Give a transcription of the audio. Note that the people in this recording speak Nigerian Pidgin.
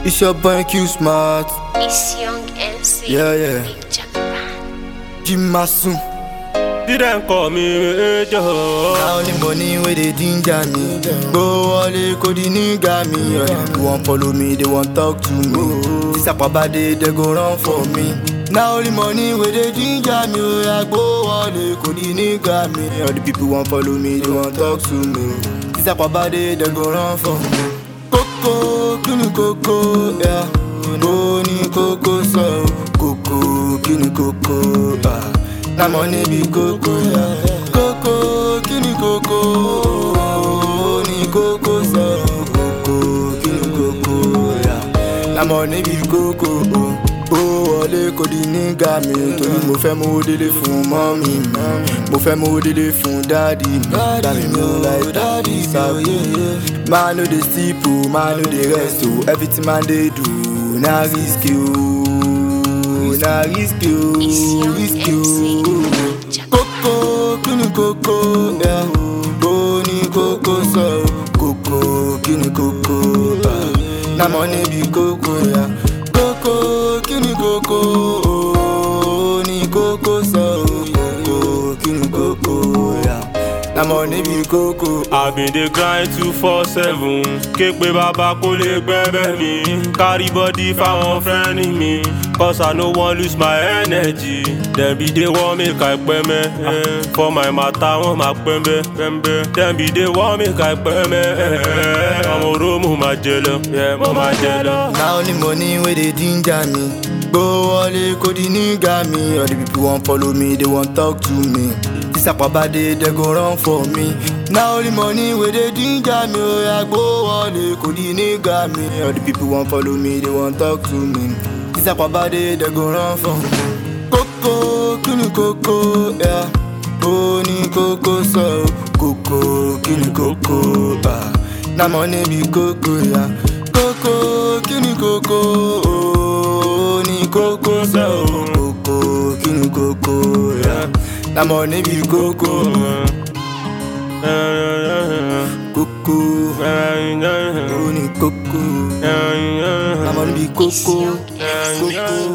It's your boy Q Smart. It's Young MC. Yeah. Big Japan. Jim Masun. Didn't call me major. Now only money where they ginger me. Go all they could nigga me. All the people want follow me, they want talk to me. This up about they go run for me. Now only money where they ginger me. I go all they could nigga me. All the people want follow me, they want talk to me. This up about they go run for me. Coco, kini coco, yeah. Boni coco so, coco, kini coco, ah. Na money be coco, yeah. Coco, kini coco, boni coco so, coco, kini coco, yeah. Na money be coco, oh. Wọlé kò di nígà mi torí mo fẹ́ mú délé fún mọ́mí mi. Mo fẹ́ mú délé fún dáàdì mi. Dáàdì mi ò like dáàdì sáwé. Man no dey sleep o, man no dey rest o. Everything man dey do na risky o. Na risky o, risky o. Kókó kíni kókó, yeah. Boni kókó sọ, kókó kíni kókó. Na money be kókó, yeah. Coco, kini coco, ni coco so, coco, kini coco, yeah. Na money be coco. I've been the grind 247. Képe baba kò lè gbẹ́bẹ́ mi. Carry body fáwọn friend mi. Cause I no wan lose my energy. Dem be dey wan make I pẹ́mẹ́. For my matter wọ́n máa pẹ́mbẹ́. Dem be dey wan make I pẹ́mẹ́. Ọmọ oró mo máa jẹ lọ, mo máa jẹ lọ. Now only money where they ginger me. Go all they could nigga me. All the people want follow me, they want talk to me. This up about they go run for me. Now only money where they ginger me. Oh yeah, go all they could nigga me. All the people want follow me, they want talk to me. This up about they go run for me. Coco, kini coco, yeah. Boni coco so, coco, kini coco, ah. Na money be coco, yeah. Coco, kini coco, ni coco so, coco, kini coco, yeah. Na money be coco, coco, ni coco, na money be coco, coco.